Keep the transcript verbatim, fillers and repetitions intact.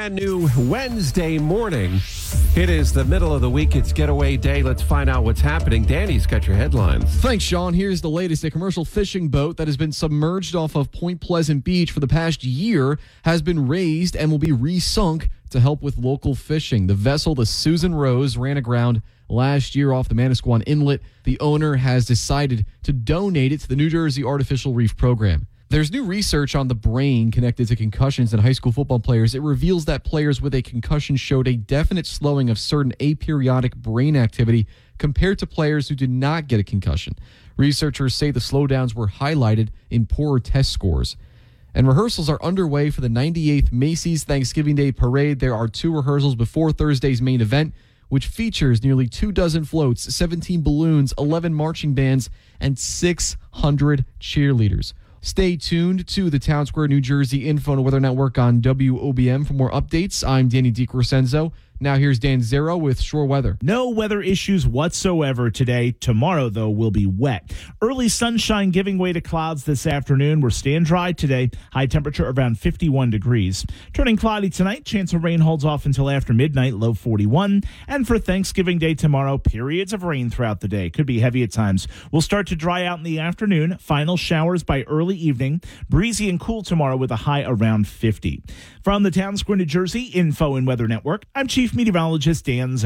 Brand new Wednesday morning. It is the middle of the week. It's getaway day. Let's find out what's happening. Danny's got your headlines. Thanks, Sean. Here's the latest. A commercial fishing boat that has been submerged off of Point Pleasant Beach for the past year has been raised and will be re-sunk to help with local fishing. The vessel, the Susan Rose, ran aground last year off the Manasquan Inlet. The owner has decided to donate it to the New Jersey Artificial Reef Program. There's new research on the brain connected to concussions in high school football players. It reveals that players with a concussion showed a definite slowing of certain aperiodic brain activity compared to players who did not get a concussion. Researchers say the slowdowns were highlighted in poorer test scores. And rehearsals are underway for the ninety-eighth Macy's Thanksgiving Day Parade. There are two rehearsals before Thursday's main event, which features nearly two dozen floats, seventeen balloons, eleven marching bands, and six hundred cheerleaders. Stay tuned to the Town Square, New Jersey Info and Weather Network on W O B M for more updates. I'm Danny DiCrescenzo. Now here's Dan Zero with Shore Weather. No weather issues whatsoever today. Tomorrow, though, will be wet. Early sunshine giving way to clouds this afternoon. We're staying dry today. High temperature around fifty-one degrees. Turning cloudy tonight. Chance of rain holds off until after midnight. Low forty-one. And for Thanksgiving Day tomorrow, periods of rain throughout the day. Could be heavy at times. We'll start to dry out in the afternoon. Final showers by early evening. Breezy and cool tomorrow with a high around fifty. From the Town Square, New Jersey Info and Weather Network, I'm Chief Meteorologist Dan